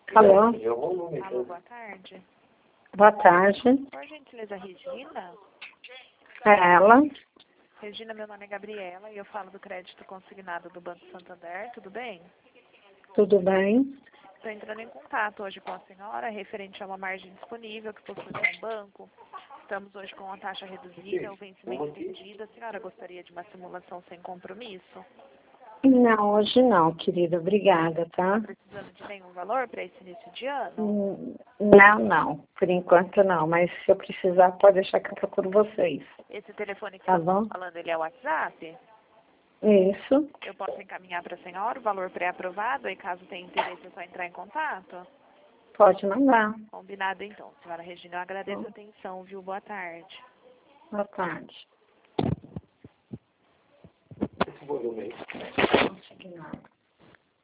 Alô? Alô, boa tarde. Boa tarde. Por gentileza, Regina? É ela? Regina, meu nome é Gabriela e eu falo do crédito consignado do Banco Santander, tudo bem? Tudo bem? Estou entrando em contato hoje com a senhora referente a uma margem disponível que possui com o banco. Estamos hoje com uma taxa reduzida, o vencimento estendido. A senhora gostaria de uma simulação sem compromisso? Não, hoje não, querida. Obrigada, tá? Precisando de nenhum valor para esse início de ano? Não. Por enquanto não. Mas se eu precisar, pode deixar que eu procuro vocês. Esse telefone que Tá você bom? está falando, ele é o WhatsApp? Isso. Eu posso encaminhar para a senhora o valor pré-aprovado e caso tenha interesse é só entrar em contato? Pode mandar. Combinado então. Senhora Regina, eu agradeço a atenção, viu? Boa tarde. Boa tarde. Não consegui nada.